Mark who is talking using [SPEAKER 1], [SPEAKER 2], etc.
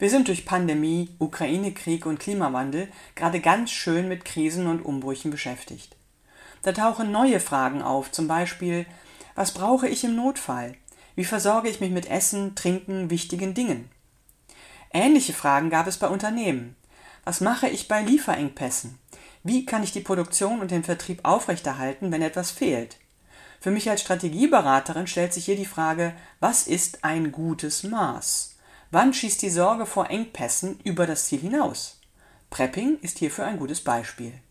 [SPEAKER 1] Wir sind durch Pandemie, Ukraine-Krieg und Klimawandel gerade ganz schön mit Krisen und Umbrüchen beschäftigt. Da tauchen neue Fragen auf, zum Beispiel: Was brauche ich im Notfall? Wie versorge ich mich mit Essen, Trinken, wichtigen Dingen? Ähnliche Fragen gab es bei Unternehmen. Was mache ich bei Lieferengpässen? Wie kann ich die Produktion und den Vertrieb aufrechterhalten, wenn etwas fehlt? Für mich als Strategieberaterin stellt sich hier die Frage: Was ist ein gutes Maß? Wann schießt die Sorge vor Engpässen über das Ziel hinaus? Prepping ist hierfür ein gutes Beispiel.